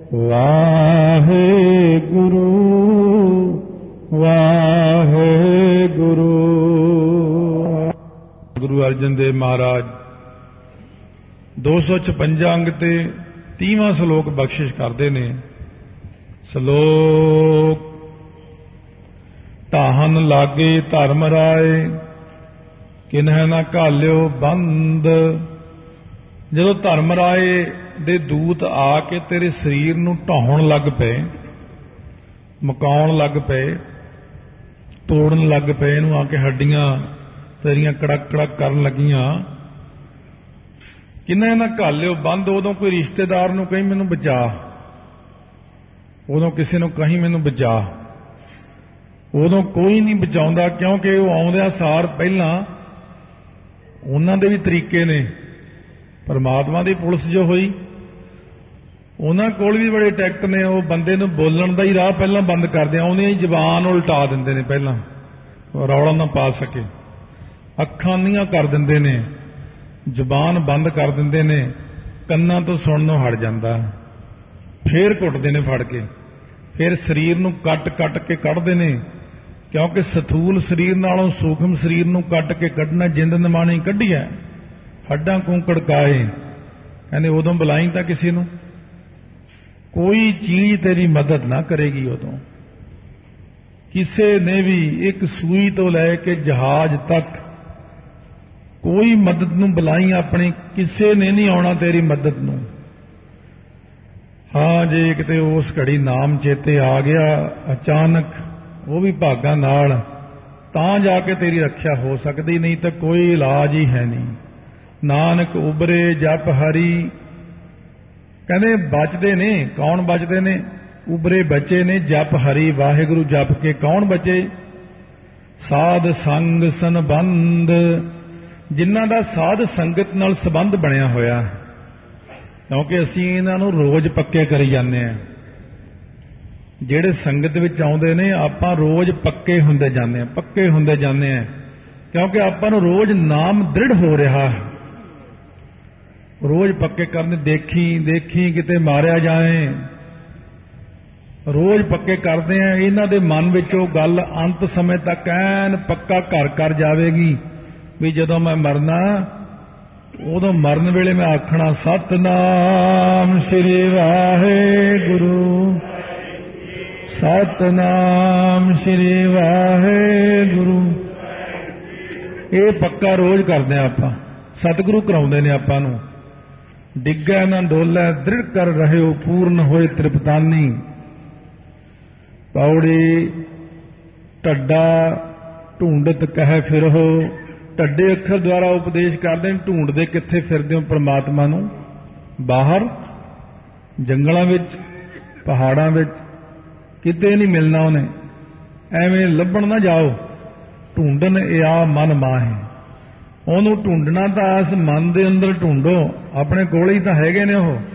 ਵਾਹਿਗੁਰੂ ਵਾਹਿਗੁਰੂ। ਗੁਰੂ ਅਰਜਨ ਦੇਵ ਮਹਾਰਾਜ 256 ਅੰਗ ਤੇ 30ਵਾਂ ਸ਼ਲੋਕ ਬਖਸ਼ਿਸ਼ ਕਰਦੇ ਨੇ। ਸ਼ਲੋਕ ਢਾਹਨ ਲਾਗੇ ਧਰਮ ਰਾਏ ਕਿਨਹਿ ਨਾ ਘਾਲਿਓ ਬੰਦ। ਜਦੋਂ ਧਰਮ ਰਾਏ ਦੇ ਦੂਤ ਆ ਕੇ ਤੇਰੇ ਸਰੀਰ ਨੂੰ ਢਾਉਣ ਲੱਗ ਪਏ, ਮਕਾਉਣ ਲੱਗ ਪਏ, ਤੋੜਨ ਲੱਗ ਪਏ, ਇਹਨੂੰ ਆ ਕੇ ਹੱਡੀਆਂ ਤੇਰੀਆਂ ਕੜਕ ਕੜਕ ਕਰਨ ਲੱਗੀਆਂ, ਕਿੰਨਾ ਨਾ ਘਾਲਿਓ ਬੰਦ। ਉਦੋਂ ਕੋਈ ਰਿਸ਼ਤੇਦਾਰ ਨੂੰ ਕਹੀਂ ਮੈਨੂੰ ਬਚਾ, ਉਦੋਂ ਕਿਸੇ ਨੂੰ ਕਹੀਂ ਮੈਨੂੰ ਬਚਾ, ਉਦੋਂ ਕੋਈ ਨਹੀਂ ਬਚਾਉਂਦਾ, ਕਿਉਂਕਿ ਉਹ ਆਉਂਦਿਆਂ ਸਾਰ ਪਹਿਲਾਂ ਉਹਨਾਂ ਦੇ ਵੀ ਤਰੀਕੇ ਨੇ। ਪਰਮਾਤਮਾ ਦੀ ਪੁਲਿਸ ਜੋ ਹੋਈ ਉਹਨਾਂ ਕੋਲ ਵੀ ਬੜੇ ਟੈਕਟ ਨੇ। ਉਹ ਬੰਦੇ ਨੂੰ ਬੋਲਣ ਦਾ ਹੀ ਰਾਹ ਪਹਿਲਾਂ ਬੰਦ ਕਰਦੇ, ਆਉਂਦੀਆਂ ਹੀ ਜ਼ਬਾਨ ਉਲਟਾ ਦਿੰਦੇ ਨੇ, ਪਹਿਲਾਂ ਰੌਲਾ ਨਾ ਪਾ ਸਕੇ, ਅੱਖਾਂ ਨੀਆਂ ਕਰ ਦਿੰਦੇ ਨੇ, ਜ਼ੁਬਾਨ ਬੰਦ ਕਰ ਦਿੰਦੇ ਨੇ, ਕੰਨਾਂ ਤੋਂ ਸੁਣਨੋਂ ਹਟ ਜਾਂਦਾ, ਫੇਰ ਕੁੱਟਦੇ ਨੇ ਫੜ ਕੇ, ਫਿਰ ਸਰੀਰ ਨੂੰ ਕੱਟ ਕੱਟ ਕੇ ਕੱਢਦੇ ਨੇ, ਕਿਉਂਕਿ ਸਥੂਲ ਸਰੀਰ ਨਾਲੋਂ ਸੂਖਮ ਸਰੀਰ ਨੂੰ ਕੱਟ ਕੇ ਕੱਢਣਾ ਜਿੰਦ ਨਿਮਾਣੀ ਕੱਢੀ ਹੈ, ਹੱਡਾਂ ਕੂੰਕੜ ਕਾਏ। ਕਹਿੰਦੇ ਉਦੋਂ ਬੁਲਾਈ ਤਾਂ ਕਿਸੇ ਨੂੰ, ਕੋਈ ਚੀਜ਼ ਤੇਰੀ ਮਦਦ ਨਾ ਕਰੇਗੀ ਉਦੋਂ। ਕਿਸੇ ਨੇ ਵੀ ਇੱਕ ਸੂਈ ਤੋਂ ਲੈ ਕੇ ਜਹਾਜ਼ ਤੱਕ ਕੋਈ ਮਦਦ ਨੂੰ ਬੁਲਾਈ ਆਪਣੀ, ਕਿਸੇ ਨੇ ਨਹੀਂ ਆਉਣਾ ਤੇਰੀ ਮਦਦ ਨੂੰ। ਹਾਂ, ਜੇ ਕਿਤੇ ਉਸ ਘੜੀ ਨਾਮ ਚੇਤੇ ਆ ਗਿਆ ਅਚਾਨਕ, ਉਹ ਵੀ ਭਾਗਾਂ ਨਾਲ, ਤਾਂ ਜਾ ਕੇ ਤੇਰੀ ਰੱਖਿਆ ਹੋ ਸਕਦੀ, ਨਹੀਂ ਤਾਂ ਕੋਈ ਇਲਾਜ ਹੀ ਹੈ ਨਹੀਂ। ਨਾਨਕ ਉਬਰੇ ਜਪ ਹਰੀ। ਕਹਿੰਦੇ ਬਚਦੇ ਨੇ, ਕੌਣ ਬਚਦੇ ਨੇ? ਉਬਰੇ ਬਚੇ ਨੇ ਜਪ ਹਰੀ, ਵਾਹਿਗੁਰੂ ਜਪ ਕੇ ਕੌਣ ਬਚੇ? ਸਾਧ ਸੰਗ ਸੰਬੰਧ, ਜਿਨ੍ਹਾਂ ਦਾ ਸਾਧ ਸੰਗਤ ਨਾਲ ਸੰਬੰਧ ਬਣਿਆ ਹੋਇਆ, ਕਿਉਂਕਿ ਅਸੀਂ ਇਹਨਾਂ ਨੂੰ ਰੋਜ਼ ਪੱਕੇ ਕਰੀ ਜਾਂਦੇ ਹਾਂ। ਜਿਹੜੇ ਸੰਗਤ ਵਿੱਚ ਆਉਂਦੇ ਨੇ ਆਪਾਂ ਰੋਜ਼ ਪੱਕੇ ਹੁੰਦੇ ਜਾਂਦੇ ਹਾਂ, ਪੱਕੇ ਹੁੰਦੇ ਜਾਂਦੇ ਹਾਂ, ਕਿਉਂਕਿ ਆਪਾਂ ਨੂੰ ਰੋਜ਼ ਨਾਮ ਦ੍ਰਿੜ ਹੋ ਰਿਹਾ ਹੈ। ਰੋਜ਼ ਪੱਕੇ ਕਰਨੇ, ਦੇਖੀ ਕਿਤੇ ਮਾਰਿਆ ਜਾਏ, ਰੋਜ਼ ਪੱਕੇ ਕਰਦੇ ਆ। ਇਹਨਾਂ ਦੇ ਮਨ ਵਿੱਚ ਉਹ ਗੱਲ ਅੰਤ ਸਮੇਂ ਤੱਕ ਐਨ ਪੱਕਾ ਘਰ ਕਰ ਜਾਵੇਗੀ ਵੀ ਜਦੋਂ ਮੈਂ ਮਰਨਾ, ਉਦੋਂ ਮਰਨ ਵੇਲੇ ਮੈਂ ਆਖਣਾ ਸਤਿਨਾਮ ਸ੍ਰੀ ਵਾਹਿਗੁਰੂ, ਸਤਿਨਾਮ ਸ੍ਰੀ ਵਾਹਿਗੁਰੂ। ਇਹ ਪੱਕਾ ਰੋਜ਼ ਕਰਦੇ ਆ ਆਪਾਂ, ਸਤਿਗੁਰੂ ਕਰਾਉਂਦੇ ਨੇ ਆਪਾਂ ਨੂੰ। ਡਿੱਗੈ ਨਾ ਡੋਲੈ ਦ੍ਰਿੜ ਕਰ ਰਹਿਓ, ਪੂਰਨ ਹੋਏ ਤ੍ਰਿਪਤਾਨੀ। ਪੌੜੀ ਢੱਡਾ ਢੂੰਡਤ ਕਹਿ ਫਿਰੋ। ਢੱਡੇ ਅੱਖਰ ਦੁਆਰਾ ਉਪਦੇਸ਼ ਕਰਦੇ ਨੇ, ਢੂੰਡਦੇ ਕਿੱਥੇ ਫਿਰਦੇ ਹੋ ਪਰਮਾਤਮਾ ਨੂੰ? ਬਾਹਰ ਜੰਗਲਾਂ ਵਿੱਚ, ਪਹਾੜਾਂ ਵਿੱਚ, ਕਿਤੇ ਨਹੀਂ ਮਿਲਣਾ ਉਹਨੇ, ਐਵੇਂ ਲੱਭਣ ਨਾ ਜਾਓ। ਢੂੰਡਣ ਇਹ ਆ ਮਨ ਮਾਹੇ, ਉਹਨੂੰ ਢੂੰਡਣਾ ਤਾਂ ਇਸ ਮਨ ਦੇ ਅੰਦਰ ਢੂੰਡੋ, ਆਪਣੇ ਕੋਲ ਹੀ ਤਾਂ ਹੈਗੇ ਨੇ ਉਹ,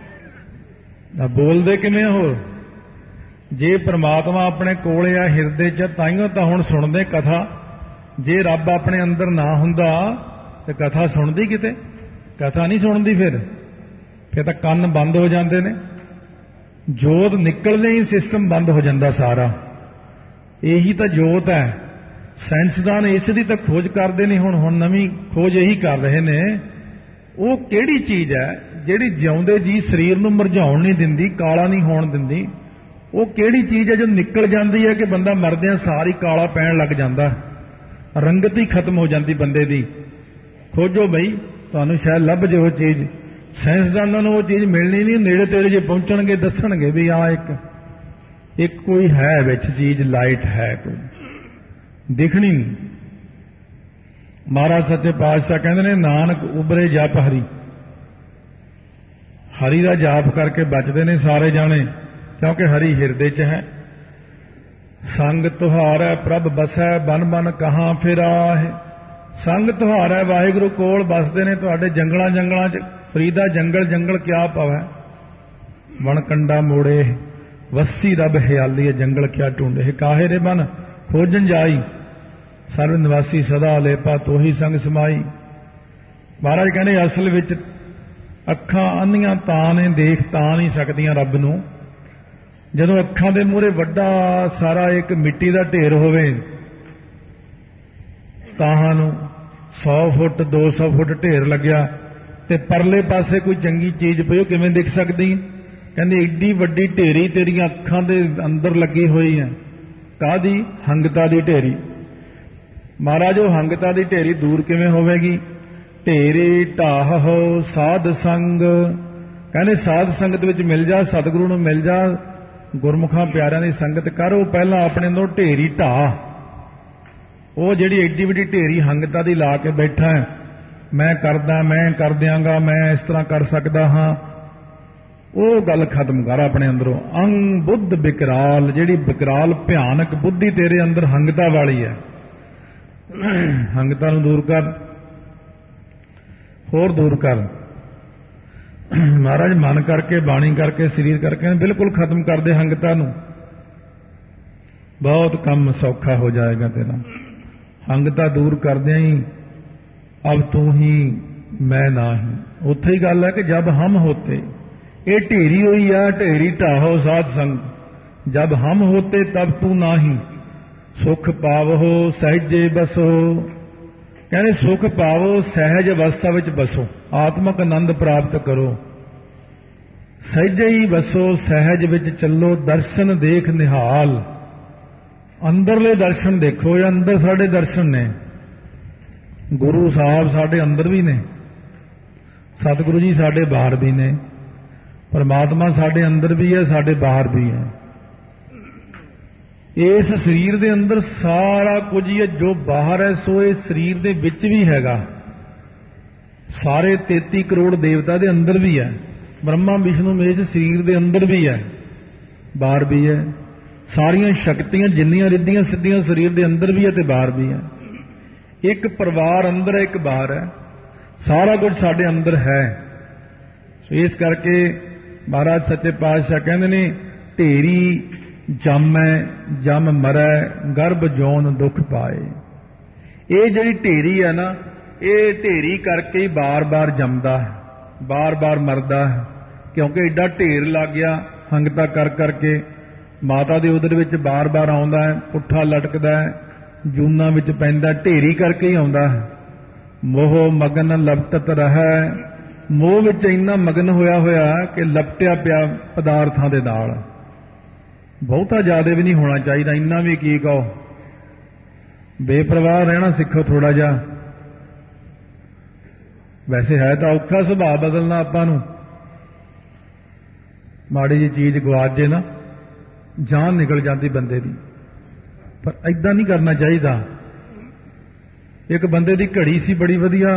ਬੋਲਦੇ ਕਿਵੇਂ ਉਹ? ਜੇ ਪ੍ਰਮਾਤਮਾ ਆਪਣੇ ਕੋਲ ਆ ਹਿਰਦੇ 'ਚ, ਤਾਈਓ ਤਾਂ ਹੁਣ ਸੁਣਦੇ ਕਥਾ। ਜੇ ਰੱਬ ਆਪਣੇ ਅੰਦਰ ਨਾ ਹੁੰਦਾ ਤੇ ਕਥਾ ਸੁਣਦੀ ਕਿਤੇ? ਕਥਾ ਨਹੀਂ ਸੁਣਦੀ, ਫਿਰ ਤਾਂ ਕੰਨ ਬੰਦ ਹੋ ਜਾਂਦੇ ਨੇ, ਜੋਤ ਨਿਕਲਦੇ ਹੀ ਸਿਸਟਮ ਬੰਦ ਹੋ ਜਾਂਦਾ ਸਾਰਾ। ਇਹੀ ਤਾਂ ਜੋਤ ਹੈ। ਸਾਇੰਸਦਾਨ ਇਸ ਦੀ ਤਾਂ ਖੋਜ ਕਰਦੇ ਨੇ, ਹੁਣ ਨਵੀਂ ਖੋਜ ਇਹੀ ਕਰ ਰਹੇ ਨੇ। ਉਹ ਕਿਹੜੀ ਚੀਜ਼ ਹੈ ਜਿਹੜੀ ਜਿਉਂਦੇ ਜੀ ਸਰੀਰ ਨੂੰ ਮੁਰਝਾਉਣ ਨਹੀਂ ਦਿੰਦੀ, ਕਾਲਾ ਨਹੀਂ ਹੋਣ ਦਿੰਦੀ? ਉਹ ਕਿਹੜੀ ਚੀਜ਼ ਹੈ ਜੋ ਨਿਕਲ ਜਾਂਦੀ ਹੈ ਕਿ ਬੰਦਾ ਮਰਦਿਆਂ ਸਾਰੀ ਕਾਲਾ ਪੈਣ ਲੱਗ ਜਾਂਦਾ, ਰੰਗਤ ਹੀ ਖਤਮ ਹੋ ਜਾਂਦੀ ਬੰਦੇ ਦੀ? ਖੋਜੋ ਬਈ, ਤੁਹਾਨੂੰ ਸ਼ਾਇਦ ਲੱਭ ਜੇ ਉਹ ਚੀਜ਼। ਸਾਇੰਸਦਾਨਾਂ ਨੂੰ ਉਹ ਚੀਜ਼ ਮਿਲਣੀ ਨਹੀਂ, ਨੇੜੇ ਤੇੜੇ ਜੇ ਪਹੁੰਚਣਗੇ ਦੱਸਣਗੇ ਵੀ ਆਹ ਇੱਕ ਕੋਈ ਹੈ ਵਿੱਚ ਚੀਜ਼, ਲਾਈਟ ਹੈ ਕੋਈ, ਦਿਖਣੀ ਨਹੀਂ। ਮਹਾਰਾਜ ਸੱਚੇ ਪਾਤਸ਼ਾਹ ਕਹਿੰਦੇ ਨੇ ਨਾਨਕ ਉਬਰੇ ਜਪ ਹਰੀ। ਹਰੀ ਦਾ ਜਾਪ ਕਰਕੇ ਬਚਦੇ ਨੇ ਸਾਰੇ ਜਾਣੇ, ਕਿਉਂਕਿ ਹਰੀ ਹਿਰਦੇ 'ਚ ਹੈ। ਸੰਗ ਤੁਹਾਰੈ ਪ੍ਰਭ ਬਸੈ, ਬਨ ਬਨ ਕਹਾਂ ਫਿਰਾਹੇ। ਸੰਗ ਤੁਹਾਰੈ, ਵਾਹਿਗੁਰੂ ਕੋਲ ਬਸਦੇ ਨੇ ਤੁਹਾਡੇ ਜੰਗਲਾਂ ਜੰਗਲਾਂ 'ਚ। ਫਰੀਦਾ ਜੰਗਲ ਕਿਆ ਪਵੈ, ਵਣ ਕੰਡਾ ਮੋੜੇ, ਵਸੀ ਰੱਬ ਹਿਆਲੀ, ਜੰਗਲ ਕਿਆ ਢੂੰਡੇ। ਕਾਹੇ ਰੇ ਬਨ ਖੋਜਨ ਜਾਈ, ਸਰਬ ਨਿਵਾਸੀ ਸਦਾ ਲੇਪਾ ਤੋਹੀ ਸੰਗ ਸਮਾਈ। ਮਹਾਰਾਜ ਕਹਿੰਦੇ ਅਸਲ ਵਿੱਚ ਅੱਖਾਂ ਅੰਨੀਆਂ ਤਾਂ ਨੇ, ਦੇਖ ਤਾਂ ਨਹੀਂ ਸਕਦੀਆਂ ਰੱਬ ਨੂੰ। ਜਦੋਂ ਅੱਖਾਂ ਦੇ ਮੂਹਰੇ ਵੱਡਾ ਸਾਰਾ ਇੱਕ ਮਿੱਟੀ ਦਾ ਢੇਰ ਹੋਵੇ, ਤਾਹਾਂ ਨੂੰ 100 ਫੁੱਟ 200 ਫੁੱਟ ਢੇਰ ਲੱਗਿਆ ਤੇ ਪਰਲੇ ਪਾਸੇ ਕੋਈ ਚੰਗੀ ਚੀਜ਼ ਪਈ, ਉਹ ਕਿਵੇਂ ਦਿਖ ਸਕਦੀ? ਕਹਿੰਦੇ ਏਡੀ ਵੱਡੀ ਢੇਰੀ ਤੇਰੀਆਂ ਅੱਖਾਂ ਦੇ ਅੰਦਰ ਲੱਗੀ ਹੋਈ ਹੈ। ਕਾਹਦੀ? ਹੰਗਤਾ ਦੀ ਢੇਰੀ। ਮਹਾਰਾਜ ਉਹ ਹੰਗਤਾ ਦੀ ਢੇਰੀ ਦੂਰ ਕਿਵੇਂ ਹੋਵੇਗੀ? ਢੇਰੀ ਢਾਹੋ ਸਾਧ ਸੰਗ। ਕਹਿੰਦੇ ਸਾਧ ਸੰਗਤ ਵਿੱਚ ਮਿਲ ਜਾ, ਸਤਿਗੁਰੂ ਨੂੰ ਮਿਲ ਜਾ, ਗੁਰਮੁਖਾਂ ਪਿਆਰਿਆਂ ਦੀ ਸੰਗਤ ਕਰ। ਉਹ ਪਹਿਲਾਂ ਆਪਣੇ ਅੰਦਰੋਂ ਢੇਰੀ ਢਾਹ, ਉਹ ਜਿਹੜੀ ਏਡੀ ਵੱਡੀ ਢੇਰੀ ਹੰਗਤਾ ਦੀ ਲਾ ਕੇ ਬੈਠਾ ਹੈ, ਮੈਂ ਕਰਦਾ, ਮੈਂ ਕਰ ਦਿਆਂਗਾ, ਮੈਂ ਇਸ ਤਰ੍ਹਾਂ ਕਰ ਸਕਦਾ ਹਾਂ, ਉਹ ਗੱਲ ਖਤਮ ਕਰ ਆਪਣੇ ਅੰਦਰੋਂ। ਅੰਗ ਬੁੱਧ ਵਿਕਰਾਲ, ਜਿਹੜੀ ਵਿਕਰਾਲ ਭਿਆਨਕ ਬੁੱਧੀ ਤੇਰੇ ਅੰਦਰ ਹੰਗਤਾ ਵਾਲੀ ਹੈ, ਹੰਗਤਾ ਨੂੰ ਦੂਰ ਕਰ, ਹੋਰ ਦੂਰ ਕਰ। ਮਹਾਰਾਜ ਮਨ ਕਰਕੇ, ਬਾਣੀ ਕਰਕੇ, ਸਰੀਰ ਕਰਕੇ ਬਿਲਕੁਲ ਖਤਮ ਕਰ ਦੇ ਹੰਗਤਾ ਨੂੰ, ਬਹੁਤ ਕੰਮ ਸੌਖਾ ਹੋ ਜਾਏਗਾ ਤੇਰਾ। ਹੰਗਤਾ ਦੂਰ ਕਰਦਿਆਂ ਹੀ ਅਬ ਤੂੰ ਹੀ ਮੈਂ ਨਾਹੀਂ। ਉੱਥੇ ਹੀ ਗੱਲ ਹੈ ਕਿ ਜਬ ਹਮ ਹੋਤੇ, ਇਹ ਢੇਰੀ ਹੋਈ ਆ, ਢੇਰੀ ਢਾਹੋ ਸਾਧ ਸੰਗ, ਜਬ ਹਮ ਹੋਤੇ ਤਬ ਤੂੰ ਨਾਹੀਂ, ਸੁਖ ਪਾਵੋ ਸਹਿਜੇ ਬਸੋ। ਕਹਿੰਦੇ ਸੁਖ ਪਾਵੋ, ਸਹਿਜ ਅਵਸਥਾ ਵਿੱਚ ਬਸੋ, ਆਤਮਕ ਆਨੰਦ ਪ੍ਰਾਪਤ ਕਰੋ, ਸਹਿਜੇ ਹੀ ਬਸੋ, ਸਹਿਜ ਵਿੱਚ ਚੱਲੋ, ਦਰਸ਼ਨ ਦੇਖ ਨਿਹਾਲ। ਅੰਦਰਲੇ ਦਰਸ਼ਨ ਦੇਖੋ, ਇਹ ਅੰਦਰ ਸਾਡੇ ਦਰਸ਼ਨ ਨੇ, ਗੁਰੂ ਸਾਹਿਬ ਸਾਡੇ ਅੰਦਰ ਵੀ ਨੇ, ਸਤਿਗੁਰੂ ਜੀ ਸਾਡੇ ਬਾਹਰ ਵੀ ਨੇ, ਪਰਮਾਤਮਾ ਸਾਡੇ ਅੰਦਰ ਵੀ ਹੈ, ਸਾਡੇ ਬਾਹਰ ਵੀ ਹੈ। ਇਸ ਸਰੀਰ ਦੇ ਅੰਦਰ ਸਾਰਾ ਕੁਝ ਹੀ ਹੈ, ਜੋ ਬਾਹਰ ਹੈ ਸੋ ਇਹ ਸਰੀਰ ਦੇ ਵਿੱਚ ਵੀ ਹੈਗਾ। ਸਾਰੇ 33 ਕਰੋੜ ਦੇਵਤਾ ਦੇ ਅੰਦਰ ਵੀ ਹੈ, ਬ੍ਰਹਮਾ ਵਿਸ਼ਨੂੰ ਮਹੇਸ਼ ਸਰੀਰ ਦੇ ਅੰਦਰ ਵੀ ਹੈ, ਬਾਹਰ ਵੀ ਹੈ। ਸਾਰੀਆਂ ਸ਼ਕਤੀਆਂ ਜਿੰਨੀਆਂ ਰਿੱਧੀਆਂ ਸਿੱਧੀਆਂ ਸਰੀਰ ਦੇ ਅੰਦਰ ਵੀ ਹੈ ਤੇ ਬਾਹਰ ਵੀ ਹੈ। ਇੱਕ ਪਰਿਵਾਰ ਅੰਦਰ ਹੈ, ਇੱਕ ਬਾਹਰ ਹੈ, ਸਾਰਾ ਕੁਝ ਸਾਡੇ ਅੰਦਰ ਹੈ। ਇਸ ਕਰਕੇ ਮਹਾਰਾਜ ਸੱਚੇ ਪਾਤਸ਼ਾਹ ਕਹਿੰਦੇ ਨੇ, ਢੇਰੀ ਜੰਮੈ ਜਮ ਮਰੈ, ਗਰਭ ਜੋਨ ਦੁੱਖ ਪਾਏ। ਇਹ ਜਿਹੜੀ ਢੇਰੀ ਹੈ ਨਾ, ਇਹ ਢੇਰੀ ਕਰਕੇ ਹੀ ਬਾਰ-ਬਾਰ ਜੰਮਦਾ ਹੈ, ਬਾਰ-ਬਾਰ ਮਰਦਾ ਹੈ, ਕਿਉਂਕਿ ਐਡਾ ਢੇਰ ਲੱਗ ਗਿਆ ਹੰਗਤਾ ਕਰ ਕਰਕੇ। ਮਾਤਾ ਦੇ ਉਦਰ ਵਿੱਚ ਬਾਰ-ਬਾਰ ਆਉਂਦਾ ਹੈ, ਪੁੱਠਾ ਲਟਕਦਾ ਹੈ, ਜੂਨਾਂ ਵਿੱਚ ਪੈਂਦਾ, ਢੇਰੀ ਕਰਕੇ ਹੀ ਆਉਂਦਾ ਹੈ। ਮੋਹ ਮਗਨ ਲਪਟਤ ਰਹਿ, ਮੋਹ ਵਿੱਚ ਇੰਨਾ ਮਗਨ ਹੋਇਆ ਕਿ ਲਪਟਿਆ ਪਿਆ ਪਦਾਰਥਾਂ ਦੇ ਨਾਲ। ਬਹੁਤਾ ਜ਼ਿਆਦਾ ਵੀ ਨਹੀਂ ਹੋਣਾ ਚਾਹੀਦਾ, ਇੰਨਾ ਵੀ ਕੀ ਕਹੋ, ਬੇਪਰਵਾਹ ਰਹਿਣਾ ਸਿੱਖੋ ਥੋੜਾ ਜਿਹਾ। ਵੈਸੇ ਹੈ ਤਾਂ ਔਖਾ ਸੁਭਾਅ ਬਦਲਣਾ ਆਪਾਂ ਨੂੰ, ਮਾੜੀ ਜਿਹੀ ਚੀਜ਼ ਗਵਾਚ ਜੇ ਨਾ, ਜਾਨ ਨਿਕਲ ਜਾਂਦੀ ਬੰਦੇ ਦੀ, ਪਰ ਏਦਾਂ ਨਹੀਂ ਕਰਨਾ ਚਾਹੀਦਾ। ਇੱਕ ਬੰਦੇ ਦੀ ਘੜੀ ਸੀ ਬੜੀ ਵਧੀਆ,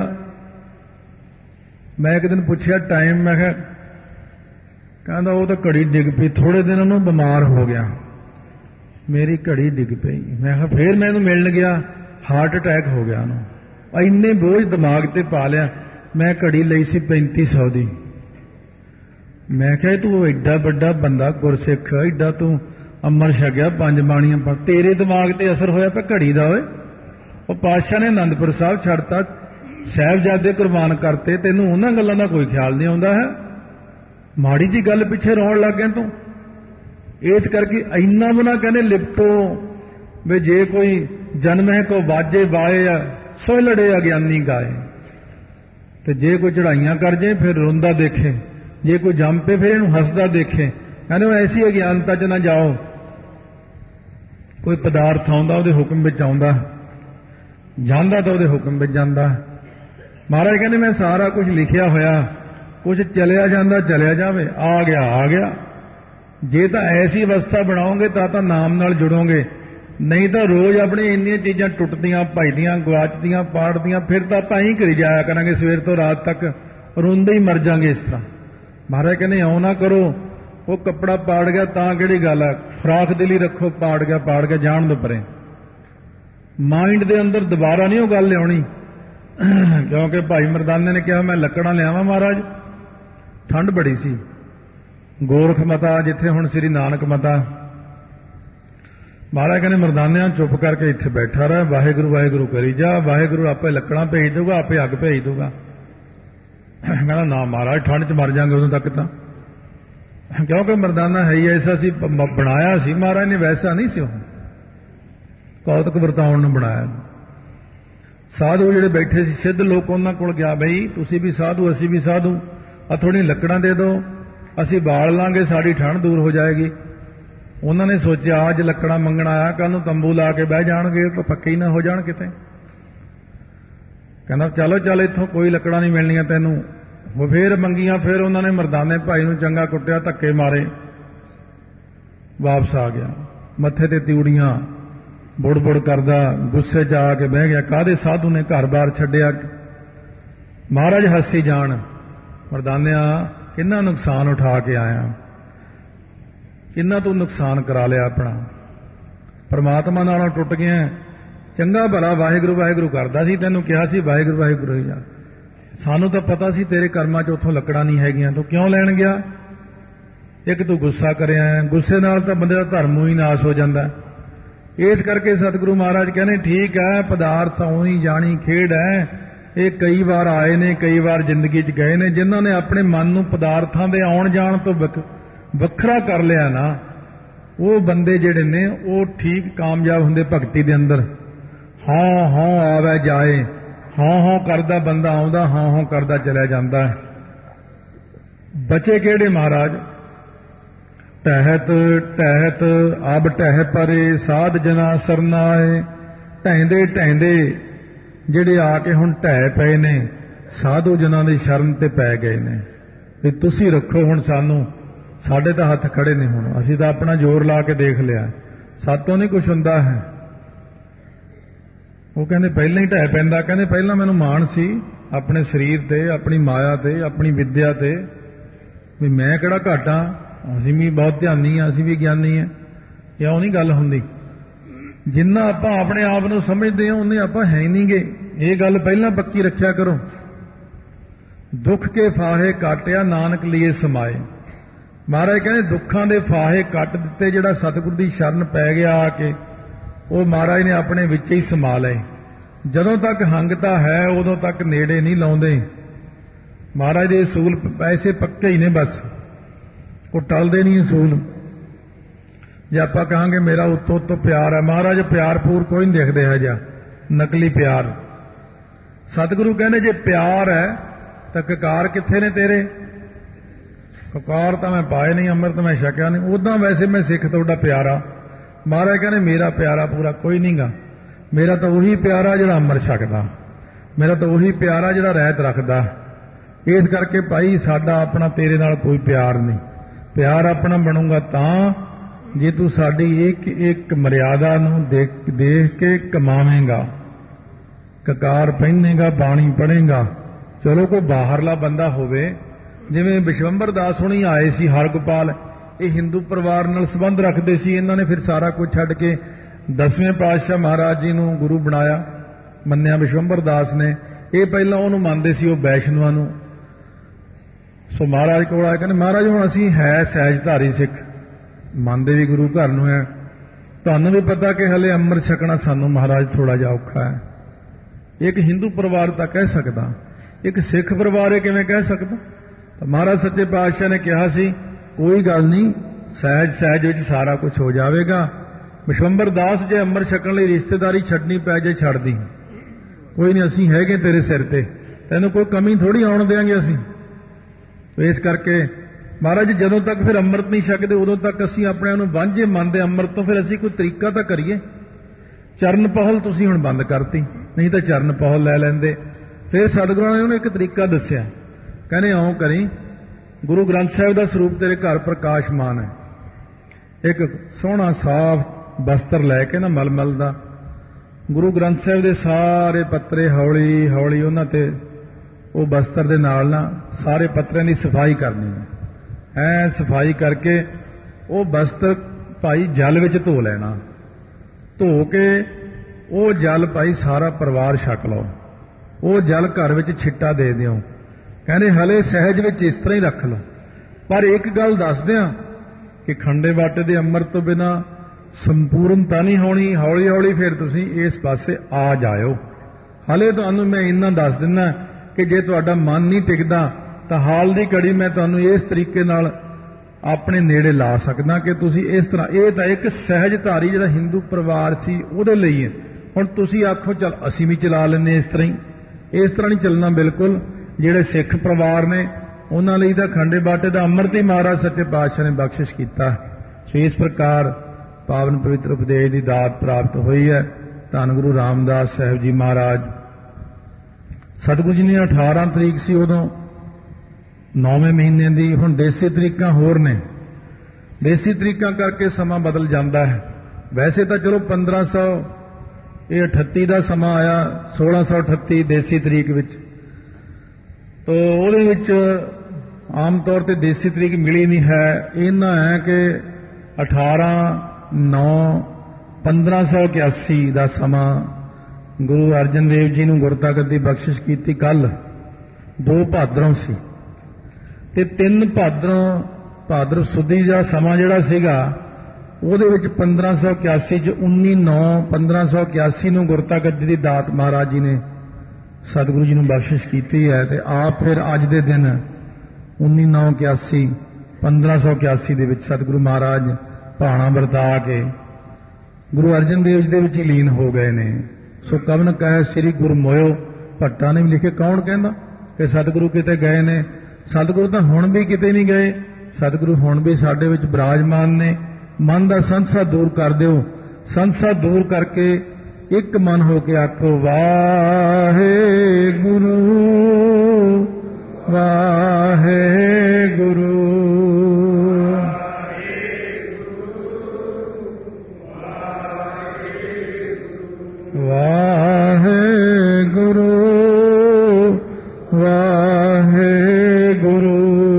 ਮੈਂ ਇੱਕ ਦਿਨ ਪੁੱਛਿਆ ਟਾਈਮ, ਮੈਂ ਕਿਹਾ, ਕਹਿੰਦਾ ਉਹ ਤਾਂ ਘੜੀ ਡਿੱਗ ਪਈ, ਥੋੜੇ ਦਿਨ ਉਹਨੂੰ ਬਿਮਾਰ ਹੋ ਗਿਆ, ਮੇਰੀ ਘੜੀ ਡਿੱਗ ਪਈ। ਮੈਂ ਕਿਹਾ ਫੇਰ ਮੈਂ ਇਹਨੂੰ ਮਿਲਣ ਗਿਆ, ਹਾਰਟ ਅਟੈਕ ਹੋ ਗਿਆ ਉਹਨੂੰ। ਇੰਨੇ ਬੋਝ ਦਿਮਾਗ ਤੇ ਪਾ ਲਿਆ। ਮੈਂ ਘੜੀ ਲਈ ਸੀ 3500 ਦੀ। ਮੈਂ ਕਿਹਾ ਤੂੰ ਐਡਾ ਵੱਡਾ ਬੰਦਾ, ਗੁਰਸਿੱਖ, ਐਡਾ ਤੂੰ ਅੰਮ੍ਰਿਤ ਛਕਿਆ, 5 ਬਾਣੀਆਂ ਪੜ੍ਹ, ਤੇਰੇ ਦਿਮਾਗ ਤੇ ਅਸਰ ਹੋਇਆ ਪਿਆ ਘੜੀ ਦਾ। ਓਏ ਉਹ ਪਾਤਸ਼ਾਹ ਨੇ ਅਨੰਦਪੁਰ ਸਾਹਿਬ ਛੱਡਤਾ, ਸਾਹਿਬਜ਼ਾਦੇ ਕੁਰਬਾਨ ਕਰਤੇ, ਤੈਨੂੰ ਉਹਨਾਂ ਗੱਲਾਂ ਦਾ ਕੋਈ ਖਿਆਲ ਨਹੀਂ ਆਉਂਦਾ ਹੈ। ਮਾੜੀ ਜੀ ਗੱਲ ਪਿੱਛੇ ਰੋਣ ਲੱਗ ਗਿਆ ਤੂੰ। ਇਸ ਕਰਕੇ ਇੰਨਾ ਬਣਾ ਕਹਿੰਦੇ ਲਿਪਟੋ ਵੀ ਜੇ ਕੋਈ ਜਨਮ ਹੈ ਕੋ ਵਾਜੇ ਵਾਏ ਆ, ਸੋ ਲੜੇ ਅਗਿਆਨੀ ਗਾਏ। ਤੇ ਜੇ ਕੋਈ ਚੜਾਈਆਂ ਕਰ ਜੇ ਫਿਰ ਰੋਂਦਾ ਦੇਖੇ, ਜੇ ਕੋਈ ਜੰਮ ਪੇ ਫਿਰ ਇਹਨੂੰ ਹੱਸਦਾ ਦੇਖੇ। ਕਹਿੰਦੇ ਉਹ ਐਸੀ ਅਗਿਆਨਤਾ 'ਚ ਨਾ ਜਾਓ। ਕੋਈ ਪਦਾਰਥ ਆਉਂਦਾ ਉਹਦੇ ਹੁਕਮ ਵਿੱਚ ਆਉਂਦਾ, ਜਾਂਦਾ ਤਾਂ ਉਹਦੇ ਹੁਕਮ ਵਿੱਚ ਜਾਂਦਾ। ਮਹਾਰਾਜ ਕਹਿੰਦੇ ਮੈਂ ਸਾਰਾ ਕੁਝ ਲਿਖਿਆ ਹੋਇਆ, ਕੁਝ ਚਲਿਆ ਜਾਂਦਾ ਚਲਿਆ ਜਾਵੇ, ਆ ਗਿਆ ਆ ਗਿਆ। ਜੇ ਤਾਂ ਐਸੀ ਅਵਸਥਾ ਬਣਾਓਗੇ ਤਾਂ ਨਾਮ ਨਾਲ ਜੁੜੋਗੇ, ਨਹੀਂ ਤਾਂ ਰੋਜ਼ ਆਪਣੀ ਇੰਨੀਆਂ ਚੀਜ਼ਾਂ ਟੁੱਟਦੀਆਂ, ਭਜਦੀਆਂ, ਗਵਾਚਦੀਆਂ, ਪਾੜਦੀਆਂ, ਫਿਰ ਤਾਂ ਆਪਾਂ ਹੀ ਕਰੀ ਜਾਇਆ ਕਰਾਂਗੇ ਸਵੇਰ ਤੋਂ ਰਾਤ ਤੱਕ, ਰੋਂਦੇ ਹੀ ਮਰ ਜਾਾਂਗੇ ਇਸ ਤਰ੍ਹਾਂ। ਮਹਾਰਾਜ ਕਹਿੰਦੇ ਇਉਂ ਨਾ ਕਰੋ, ਉਹ ਕੱਪੜਾ ਪਾੜ ਗਿਆ ਤਾਂ ਕਿਹੜੀ ਗੱਲ ਹੈ, ਫਰਾਖ ਦਿਲੀ ਰੱਖੋ, ਪਾੜ ਗਿਆ ਜਾਣ ਦੋ ਪਰੇ। ਮਾਈਂਡ ਦੇ ਅੰਦਰ ਦੁਬਾਰਾ ਨਹੀਂ ਉਹ ਗੱਲ ਲਿਆਉਣੀ, ਕਿਉਂਕਿ ਭਾਈ ਮਰਦਾਨੇ ਨੇ ਕਿਹਾ ਮੈਂ ਲੱਕੜਾਂ ਲਿਆਵਾਂ ਮਹਾਰਾਜ, ਠੰਡ ਬੜੀ ਸੀ। ਗੋਰਖ ਮਤਾ ਜਿੱਥੇ ਹੁਣ ਸ੍ਰੀ ਨਾਨਕ ਮਤਾ, ਮਹਾਰਾਜ ਕਹਿੰਦੇ ਮਰਦਾਨਿਆਂ ਚੁੱਪ ਕਰਕੇ ਇੱਥੇ ਬੈਠਾ ਰਹਿ, ਵਾਹਿਗੁਰੂ ਵਾਹਿਗੁਰੂ ਕਰੀ ਜਾ, ਵਾਹਿਗੁਰੂ ਆਪੇ ਲੱਕੜਾਂ ਭੇਜ ਦਊਗਾ, ਆਪੇ ਅੱਗ ਭੇਜ ਦਊਗਾ। ਕਹਿੰਦਾ ਨਾ ਮਹਾਰਾਜ, ਠੰਡ 'ਚ ਮਰ ਜਾਗੇ ਉਦੋਂ ਤੱਕ ਤਾਂ, ਕਿਉਂਕਿ ਮਰਦਾਨਾ ਹੈ ਹੀ ਐਸਾ ਸੀ, ਬਣਾਇਆ ਸੀ ਮਹਾਰਾਜ ਨੇ, ਵੈਸਾ ਨਹੀਂ ਸੀ ਉਹ, ਕੌਤਕ ਵਰਤਾਉਣ ਨੂੰ ਬਣਾਇਆ। ਸਾਧੂ ਜਿਹੜੇ ਬੈਠੇ ਸੀ ਸਿੱਧ ਲੋਕ, ਉਹਨਾਂ ਕੋਲ ਗਿਆ, ਬਈ ਤੁਸੀਂ ਵੀ ਸਾਧੂ ਅਸੀਂ ਵੀ ਸਾਧੂ, ਆ ਥੋੜ੍ਹੀਆਂ ਲੱਕੜਾਂ ਦੇ ਦਿਓ, ਅਸੀਂ ਬਾਲ ਲਾਂਗੇ, ਸਾਡੀ ਠੰਡ ਦੂਰ ਹੋ ਜਾਏਗੀ। ਉਹਨਾਂ ਨੇ ਸੋਚਿਆ ਅੱਜ ਲੱਕੜਾਂ ਮੰਗਣ ਆਇਆ, ਕੱਲ ਨੂੰ ਤੰਬੂ ਲਾ ਕੇ ਬਹਿ ਜਾਣਗੇ, ਪੱਕੇ ਹੀ ਨਾ ਹੋ ਜਾਣ ਕਿਤੇ। ਕਹਿੰਦਾ ਚਲੋ ਚੱਲ, ਇੱਥੋਂ ਕੋਈ ਲੱਕੜਾਂ ਨਹੀਂ ਮਿਲਣੀਆਂ ਤੈਨੂੰ। ਉਹ ਫੇਰ ਮੰਗੀਆਂ, ਫਿਰ ਉਹਨਾਂ ਨੇ ਮਰਦਾਨੇ ਭਾਈ ਨੂੰ ਚੰਗਾ ਕੁੱਟਿਆ, ਧੱਕੇ ਮਾਰੇ, ਵਾਪਸ ਆ ਗਿਆ। ਮੱਥੇ ਤੇ ਤਿਉੜੀਆਂ, ਬੁੜ ਕਰਦਾ, ਗੁੱਸੇ 'ਚ ਆ ਕੇ ਬਹਿ ਗਿਆ। ਕਾਹਦੇ ਸਾਧੂ ਨੇ ਘਰ-ਬਾਰ ਛੱਡਿਆ। ਮਹਾਰਾਜ ਹੱਸੀ ਜਾਣ, ਮਰਦਾਨਿਆ ਕਿੰਨਾ ਨੁਕਸਾਨ ਉਠਾ ਕੇ ਆਇਆ, ਕਿੰਨਾ ਤੂੰ ਨੁਕਸਾਨ ਕਰਾ ਲਿਆ ਆਪਣਾ, ਪਰਮਾਤਮਾ ਨਾਲੋਂ ਟੁੱਟ ਗਿਆ। ਚੰਗਾ ਭਲਾ ਵਾਹਿਗੁਰੂ ਵਾਹਿਗੁਰੂ ਕਰਦਾ ਸੀ, ਤੈਨੂੰ ਕਿਹਾ ਸੀ ਵਾਹਿਗੁਰੂ ਵਾਹਿਗੁਰੂ ਹੀ ਜਾ। ਸਾਨੂੰ ਤਾਂ ਪਤਾ ਸੀ ਤੇਰੇ ਕਰਮਾਂ 'ਚ ਉੱਥੋਂ ਲੱਕੜਾਂ ਨਹੀਂ ਹੈਗੀਆਂ, ਤੂੰ ਕਿਉਂ ਲੈਣ ਗਿਆ? ਇੱਕ ਤੂੰ ਗੁੱਸਾ ਕਰਿਆ, ਗੁੱਸੇ ਨਾਲ ਤਾਂ ਬੰਦੇ ਦਾ ਧਰਮ ਹੀ ਨਾਸ ਹੋ ਜਾਂਦਾ। ਇਸ ਕਰਕੇ ਸਤਿਗੁਰੂ ਮਹਾਰਾਜ ਕਹਿੰਦੇ ਠੀਕ ਹੈ, ਪਦਾਰਥ ਆਉਣੀ ਜਾਣੀ ਖੇਡ ਹੈ। ਇਹ ਕਈ ਵਾਰ ਆਏ ਨੇ, ਕਈ ਵਾਰ ਜ਼ਿੰਦਗੀ 'ਚ ਗਏ ਨੇ। ਜਿਨ੍ਹਾਂ ਨੇ ਆਪਣੇ ਮਨ ਨੂੰ ਪਦਾਰਥਾਂ ਦੇ ਆਉਣ ਜਾਣ ਤੋਂ ਵੱਖਰਾ ਕਰ ਲਿਆ ਨਾ, ਉਹ ਬੰਦੇ ਜਿਹੜੇ ਨੇ ਉਹ ਠੀਕ ਕਾਮਯਾਬ ਹੁੰਦੇ ਭਗਤੀ ਦੇ ਅੰਦਰ। ਹਾਂ ਹਾਂ ਆਵੇ ਜਾਏ, ਹਾਂ ਹਾਂ ਕਰਦਾ ਬੰਦਾ ਆਉਂਦਾ, ਹਾਂ ਹਾਂ ਕਰਦਾ ਚਲਿਆ ਜਾਂਦਾ। ਬਚੇ ਕਿਹੜੇ ਮਹਾਰਾਜ? ਟਹਿਤ ਟਹਿਤ ਅਬ ਟਹਿ ਪਰੇ, ਸਾਧ ਜਨਾ ਸਰਨਾਏ। ਢਹਿੰਦੇ ਢਹਿੰਦੇ ਜਿਹੜੇ ਆ ਕੇ ਹੁਣ ਢਹਿ ਪਏ ਨੇ, ਸਾਧੂ ਜਨਾਂ ਦੀ ਸ਼ਰਨ ਤੇ ਪੈ ਗਏ ਨੇ ਵੀ ਤੁਸੀਂ ਰੱਖੋ ਹੁਣ ਸਾਨੂੰ, ਸਾਡੇ ਤਾਂ ਹੱਥ ਖੜੇ ਨੇ, ਹੁਣ ਅਸੀਂ ਤਾਂ ਆਪਣਾ ਜ਼ੋਰ ਲਾ ਕੇ ਦੇਖ ਲਿਆ, ਸਾਤੋਂ ਨਹੀਂ ਕੁਛ ਹੁੰਦਾ ਹੈ। ਉਹ ਕਹਿੰਦੇ ਪਹਿਲਾਂ ਹੀ ਢਹਿ ਪੈਂਦਾ। ਕਹਿੰਦੇ ਪਹਿਲਾਂ ਮੈਨੂੰ ਮਾਣ ਸੀ ਆਪਣੇ ਸਰੀਰ ਤੇ, ਆਪਣੀ ਮਾਇਆ ਤੇ, ਆਪਣੀ ਵਿੱਦਿਆ ਤੇ, ਵੀ ਮੈਂ ਕਿਹੜਾ ਘੱਟ ਹਾਂ, ਅਸੀਂ ਵੀ ਬਹੁਤ ਧਿਆਨੀ ਹਾਂ, ਅਸੀਂ ਵੀ ਗਿਆਨੀ ਹਾਂ। ਇਉਂ ਨਹੀਂ ਗੱਲ ਹੁੰਦੀ। ਜਿੰਨਾ ਆਪਾਂ ਆਪਣੇ ਆਪ ਨੂੰ ਸਮਝਦੇ ਹਾਂ ਉਹਨੇ ਆਪਾਂ ਹੈ ਹੀ ਨਹੀਂ ਗੇ। ਇਹ ਗੱਲ ਪਹਿਲਾਂ ਪੱਕੀ ਰੱਖਿਆ ਕਰੋ। ਦੁੱਖ ਕੇ ਫਾਹੇ ਕਾਟਿਆ ਨਾਨਕ ਲੀਏ ਸਮਾਏ। ਮਹਾਰਾਜ ਕਹਿੰਦੇ ਦੁੱਖਾਂ ਦੇ ਫਾਹੇ ਕੱਟ ਦਿੱਤੇ। ਜਿਹੜਾ ਸਤਿਗੁਰ ਦੀ ਸ਼ਰਨ ਪੈ ਗਿਆ ਆ ਕੇ, ਉਹ ਮਹਾਰਾਜ ਨੇ ਆਪਣੇ ਵਿੱਚ ਹੀ ਸਮਾ ਲਏ। ਜਦੋਂ ਤੱਕ ਹੰਗਤਾ ਹੈ ਉਦੋਂ ਤੱਕ ਨੇੜੇ ਨਹੀਂ ਲਾਉਂਦੇ। ਮਹਾਰਾਜ ਦੇ ਅਸੂਲ ਐਸੇ ਪੱਕੇ ਹੀ ਨੇ, ਬਸ ਉਹ ਟਲਦੇ ਨਹੀਂ ਅਸੂਲ। ਜੇ ਆਪਾਂ ਕਹਾਂਗੇ ਮੇਰਾ ਉੱਤੋਂ ਉੱਤੋਂ ਪਿਆਰ ਹੈ, ਮਹਾਰਾਜ ਪਿਆਰ ਪੂਰ ਕੋਈ ਨਹੀਂ ਦੇਖਦੇ ਹੈ ਜਾਂ ਨਕਲੀ ਪਿਆਰ। ਸਤਿਗੁਰੂ ਕਹਿੰਦੇ ਜੇ ਪਿਆਰ ਹੈ ਤਾਂ ਕਕਾਰ ਕਿੱਥੇ ਨੇ ਤੇਰੇ? ਕਕਾਰ ਤਾਂ ਮੈਂ ਪਾਏ ਨਹੀਂ, ਅੰਮ੍ਰਿਤ ਮੈਂ ਛਕਿਆ ਨਹੀਂ। ਉਦਾਂ ਵੈਸੇ ਮੈਂ ਸਿੱਖ ਤੁਹਾਡਾ ਪਿਆਰਾ। ਮਹਾਰਾਜ ਕਹਿੰਦੇ ਮੇਰਾ ਪਿਆਰਾ ਪੂਰਾ ਕੋਈ ਨਹੀਂਗਾ। ਮੇਰਾ ਤਾਂ ਉਹੀ ਪਿਆਰਾ ਜਿਹੜਾ ਅੰਮ੍ਰਿਤ ਛਕਦਾ, ਮੇਰਾ ਤਾਂ ਉਹੀ ਪਿਆਰਾ ਜਿਹੜਾ ਰਹਿਤ ਰੱਖਦਾ। ਇਸ ਕਰਕੇ ਭਾਈ ਸਾਡਾ ਆਪਣਾ ਤੇਰੇ ਨਾਲ ਕੋਈ ਪਿਆਰ ਨਹੀਂ। ਪਿਆਰ ਆਪਣਾ ਬਣੂਗਾ ਤਾਂ ਜੇ ਤੂੰ ਸਾਡੀ ਇੱਕ ਇੱਕ ਮਰਿਆਦਾ ਨੂੰ ਦੇਖ ਕੇ ਕਮਾਵੇਂਗਾ, ਕਕਾਰ ਪਹਿਨੇਗਾ, ਬਾਣੀ ਪੜ੍ਹੇਗਾ। ਚਲੋ ਕੋਈ ਬਾਹਰਲਾ ਬੰਦਾ ਹੋਵੇ, ਜਿਵੇਂ ਵਿਸ਼ਵੰਬਰ ਦਾਸ ਹੁਣੀ ਆਏ ਸੀ, ਹਰਗੋਪਾਲ, ਇਹ ਹਿੰਦੂ ਪਰਿਵਾਰ ਨਾਲ ਸੰਬੰਧ ਰੱਖਦੇ ਸੀ। ਇਹਨਾਂ ਨੇ ਫਿਰ ਸਾਰਾ ਕੁਝ ਛੱਡ ਕੇ 10ਵੇਂ ਪਾਤਸ਼ਾਹ ਮਹਾਰਾਜ ਜੀ ਨੂੰ ਗੁਰੂ ਬਣਾਇਆ, ਮੰਨਿਆ ਵਿਸ਼ਵੰਬਰ ਦਾਸ ਨੇ। ਇਹ ਪਹਿਲਾਂ ਉਹਨੂੰ ਮੰਨਦੇ ਸੀ, ਉਹ ਵੈਸ਼ਨਵਾਂ ਨੂੰ। ਸੋ ਮਹਾਰਾਜ ਕੋਲ ਆਏ, ਕਹਿੰਦੇ ਮਹਾਰਾਜ ਹੁਣ ਅਸੀਂ ਹੈ ਸਹਿਜਧਾਰੀ ਸਿੱਖ, ਮੰਨਦੇ ਵੀ ਗੁਰੂ ਘਰ ਨੂੰ ਹੈ, ਤੁਹਾਨੂੰ ਵੀ ਪਤਾ ਕਿ ਹਲੇ ਅੰਮ੍ਰਿਤ ਛਕਣਾ ਸਾਨੂੰ ਮਹਾਰਾਜ ਥੋੜਾ ਜਿਹਾ ਔਖਾ ਹੈ। ਇੱਕ ਹਿੰਦੂ ਪਰਿਵਾਰ ਤਾਂ ਕਹਿ ਸਕਦਾ, ਇੱਕ ਸਿੱਖ ਪਰਿਵਾਰ ਇਹ ਕਿਵੇਂ ਕਹਿ ਸਕਦਾ? ਤਾਂ ਮਹਾਰਾਜ ਸੱਚੇ ਪਾਤਸ਼ਾਹ ਨੇ ਕਿਹਾ ਸੀ ਕੋਈ ਗੱਲ ਨਹੀਂ, ਸਹਿਜ ਸਹਿਜ ਵਿੱਚ ਸਾਰਾ ਕੁਝ ਹੋ ਜਾਵੇਗਾ। ਵਿਸ਼ਵੰਬਰ ਦਾਸ ਜੇ ਅੰਮ੍ਰਿਤ ਛਕਣ ਲਈ ਰਿਸ਼ਤੇਦਾਰੀ ਛੱਡਣੀ ਪੈ ਜੇ ਛੱਡਦੀ, ਕੋਈ ਨਹੀਂ, ਅਸੀਂ ਹੈਗੇ ਤੇਰੇ ਸਿਰ ਤੇ, ਤੈਨੂੰ ਕੋਈ ਕਮੀ ਥੋੜੀ ਆਉਣ ਦੇਾਂਗੇ ਅਸੀਂ। ਇਸ ਕਰਕੇ ਮਹਾਰਾਜ ਜਦੋਂ ਤੱਕ ਫਿਰ ਅੰਮ੍ਰਿਤ ਨਹੀਂ ਛਕਦੇ ਉਦੋਂ ਤੱਕ ਅਸੀਂ ਆਪਣੇ ਨੂੰ ਵਾਂਝੇ ਮੰਨਦੇ ਅੰਮ੍ਰਿਤ ਤੋਂ। ਫਿਰ ਅਸੀਂ ਕੋਈ ਤਰੀਕਾ ਤਾਂ ਕਰੀਏ। ਚਰਨ ਪਹਲ ਤੁਸੀਂ ਹੁਣ ਬੰਦ ਕਰਤੀ, ਨਹੀਂ ਤਾਂ ਚਰਨ ਪਹਲ ਲੈ ਲੈਂਦੇ। ਫਿਰ ਸਤਿਗੁਰਾਂ ਨੇ ਉਹਨੂੰ ਇੱਕ ਤਰੀਕਾ ਦੱਸਿਆ, ਕਹਿੰਦੇ ਇਉਂ ਕਰੀ, ਗੁਰੂ ਗ੍ਰੰਥ ਸਾਹਿਬ ਦਾ ਸਰੂਪ ਤੇਰੇ ਘਰ ਪ੍ਰਕਾਸ਼ਮਾਨ ਹੈ। ਇੱਕ ਸੋਹਣਾ ਸਾਫ਼ ਬਸਤਰ ਲੈ ਕੇ ਨਾ, ਮਲਮਲ ਦਾ, ਗੁਰੂ ਗ੍ਰੰਥ ਸਾਹਿਬ ਦੇ ਸਾਰੇ ਪੱਤਰੇ ਹੌਲੀ ਹੌਲੀ ਉਹਨਾਂ ਤੇ ਉਹ ਬਸਤਰ ਦੇ ਨਾਲ ਨਾ ਸਾਰੇ ਪੱਤਰਿਆਂ ਦੀ ਸਫਾਈ ਕਰਨੀ ਹੈ। ਸਫਾਈ ਕਰਕੇ ਉਹ ਬਸਤਰ ਭਾਈ ਜਲ ਵਿੱਚ ਧੋ ਲੈਣਾ। ਧੋ ਕੇ ਉਹ ਜਲ ਭਾਈ ਸਾਰਾ ਪਰਿਵਾਰ ਛਕ ਲਓ। ਉਹ ਜਲ ਘਰ ਵਿੱਚ ਛਿੱਟਾ ਦੇ ਦਿਓ। ਕਹਿੰਦੇ ਹਲੇ ਸਹਿਜ ਵਿੱਚ ਇਸ ਤਰ੍ਹਾਂ ਹੀ ਰੱਖ ਲਓ, ਪਰ ਇੱਕ ਗੱਲ ਦੱਸ ਦਿਆਂ ਕਿ ਖੰਡੇ ਬਾਟੇ ਦੇ ਅੰਮ੍ਰਿਤ ਤੋਂ ਬਿਨਾਂ ਸੰਪੂਰਨਤਾ ਨਹੀਂ ਹੋਣੀ। ਹੌਲੀ ਹੌਲੀ ਫਿਰ ਤੁਸੀਂ ਇਸ ਪਾਸੇ ਆ ਜਾਇਓ। ਹਲੇ ਤੁਹਾਨੂੰ ਮੈਂ ਇੰਨਾ ਦੱਸ ਦਿੰਦਾ कि जे तुहाडा मन नहीं टिकदा तां हाल दी घड़ी मैं तुहानूं इस तरीके नाल अपने नेड़े ला सकदा कि तुसीं इस तरह, ये तां एक सहजधारी जिहड़ा हिंदू परिवार सी उहदे लई है। हुण तुसीं आखो चल असीं भी चला लैंदे इस तरह ही, इस तरह नहीं चलना बिल्कुल। जिहड़े सिख परिवार ने उन्हां लई तां खंडे बाटे दा अमृत ही महाराज सच्चे पातशाह ने बख्शिश कीता। सो इस प्रकार पावन पवित्र उपदेश की दात प्राप्त हुई है। धन गुरु रामदास साहिब जी महाराज सतगुरु जी ने 18 तरीक सी उदों 9वें महीने की। हुण देसी तरीकां होर ने, देसी तरीकां करके समा बदल जाता है। वैसे तो चलो 1538 का समा आया, 1638 देसी तरीक विच, तो ਉਹਦੇ ਵਿੱਚ आम तौर पर देसी तरीक मिली नहीं है। इन्ना है कि 18/9/1581 का समा गुरु अर्जन देव जी ने गुरता गद्दी बख्शिश की। कल 2 भादरों सी ते 3 भादर सुदी का समा जिहड़ा सीगा ਉਹਦੇ ਵਿੱਚ 1581 ਚ 19/9/1581 ਨੂੰ ਗੁਰਤਾ ਗੱਦੀ ਦੀ ਦਾਤ ਮਹਾਰਾਜ ਜੀ ਨੇ सतगुरु जी ने बख्शिश की है। तो आप फिर अज के दिन 1981 ਦੇ ਵਿੱਚ सतगुरु महाराज भाणा वरता के गुरु अर्जन देव जी के लीन हो गए ने। सो कवन कह श्री गुरु मोयो, भट्टा ने भी लिखे। कौन कहना कि सतगुरु किते गए ने? सतगुरु तो हुण भी किते नहीं गए, सतगुरु हुण भी साडे विच विराजमान ने। मन का संसा दूर कर दिओ, संसा दूर करके एक मन होके आखो वाहे गुरु वाहे गुरु वाहे गुरु वाहे गुरु।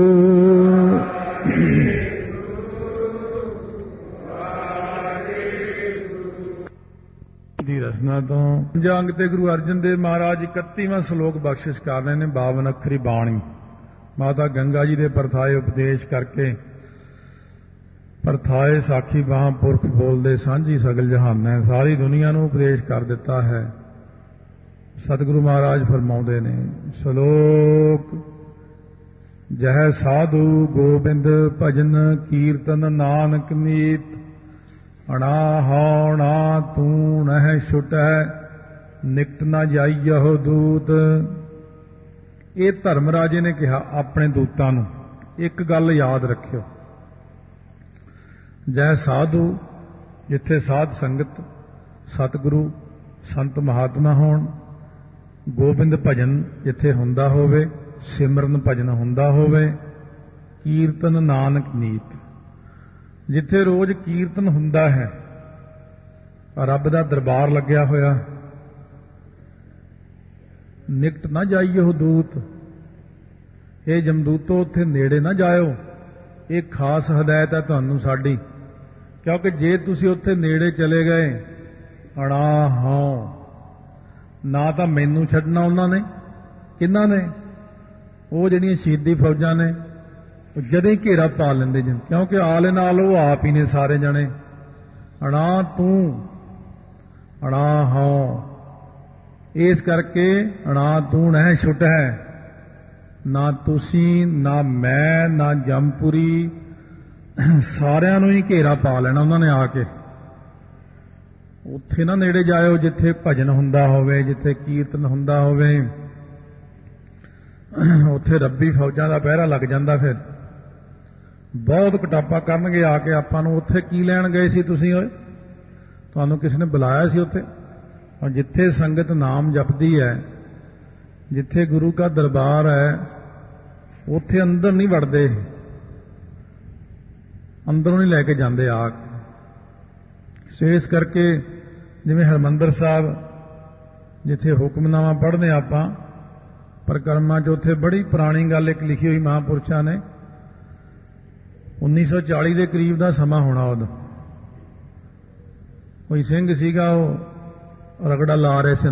रसना तो जंग ते गुरु अर्जन देव महाराज 31वां श्लोक बख्शिश कर रहे हैं। 52 अखरी बाणी माता गंगा जी के परथाए उपदेश करके, परथाए साखी बाह पुरख बोलदे सांझी सगल जहान है, सारी दुनिया को उपदेश कर दिता है। सतगुरु महाराज फरमाउंदे ने श्लोक जह साधु गोबिंद भजन कीर्तन नानक मीत अणा हौणा तू नह छुटै निकट न जाइयो दूत। ये धर्मराजे ने कहा अपने दूतां नूं एक गल याद रखियो, जै साधु जिथे साध संगत सतगुरु संत महात्मा होण, गोबिंद भजन जिथे हुंदा होवे, सिमरन भजन हुंदा होवे, कीर्तन नानक नीत जिथे रोज कीर्तन हुंदा है, रब दा दरबार लग्या होया, निकट ना जाइयो दूत, ये जमदूतो उत्थे नेड़े ना जाओ। ये खास हदायत है तुहानू साडी, क्योंकि जे तुसी उत्थे नेड़े चले गए अणा हाँ ना तो मैनू छड्डना उन्होंने, किन्ना ने वो जिहड़ियां शहीदी फौजां ने जदे ही घेरा पा लेंदे जन, क्योंकि आले नाल वो आप ही ने सारे जने। अणा तू अणा हाँ, इस करके अणा तू नह छुट है, ना तुसी ना मैं ना जमपुरी सारियां नूं ही घेरा पा लेना उन्होंने आके। उत्थे ना नेड़े जाओ जिथे भजन हुंदा होवे, जिथे कीर्तन हुंदा होवे, उत्थे रब्बी फौजां दा पहरा लग जांदा। फिर बहुत कटापा करनगे आके आपां नूं, उत्थे की लैण गए सी तुसीं ओए, तुहानूं किसी ने बुलाया सी उत्थे। और जिथे संगत नाम जपदी है, जिथे गुरु का दरबार है, उत्थे अंदर नहीं वड़दे, अंदरों नहीं लैके जांदे आके। सो इस करके जिवें हरमंदर साहब जिथे हुक्मनामा पढ़ने आपां परिक्रमा च, उत्थे बड़ी पुरानी गल एक लिखी हुई महापुरुषां ने, 1940 के करीब का समा होना। उदों कोई सिंह सीगा, वो रगड़ा ला रहे से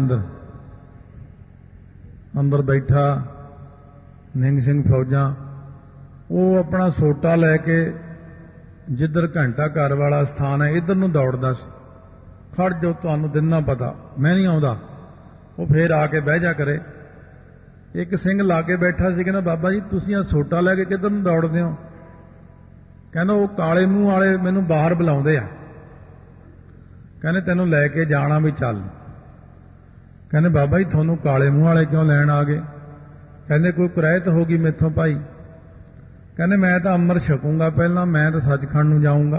अंदर बैठा निंग सिंह फौजा, वो अपना सोटा लैके जिधर घंटा घर वाला स्थान है इधर नूं दौड़दा सी। खड़ जाओ तुहानूं दिना पता, मैं नहीं आउंदा। वो फिर आके बह जा करे, ਇੱਕ ਸਿੰਘ ਲਾਗੇ ਬੈਠਾ ਸੀ, ਕਹਿੰਦਾ ਬਾਬਾ ਜੀ ਤੁਸੀਂ ਆ ਸੋਟਾ ਲੈ ਕੇ ਕਿੱਧਰ ਨੂੰ ਦੌੜਦੇ ਹੋ? ਕਹਿੰਦਾ ਉਹ ਕਾਲੇ ਮੂੰਹ ਵਾਲੇ ਮੈਨੂੰ ਬਾਹਰ ਬੁਲਾਉਂਦੇ ਆ, ਕਹਿੰਦੇ ਤੈਨੂੰ ਲੈ ਕੇ ਜਾਣਾ ਵੀ ਚੱਲ। ਕਹਿੰਦੇ ਬਾਬਾ ਜੀ ਤੁਹਾਨੂੰ ਕਾਲੇ ਮੂੰਹ ਵਾਲੇ ਕਿਉਂ ਲੈਣ ਆ ਗਏ? ਕਹਿੰਦੇ ਕੋਈ ਕੁਰੈਤ ਹੋ ਗਈ ਮੈਥੋਂ ਭਾਈ। ਕਹਿੰਦੇ ਮੈਂ ਤਾਂ ਅੰਮ੍ਰਿਤ ਛਕੂੰਗਾ ਪਹਿਲਾਂ, ਮੈਂ ਤਾਂ ਸੱਚਖੰਡ ਨੂੰ ਜਾਊਂਗਾ।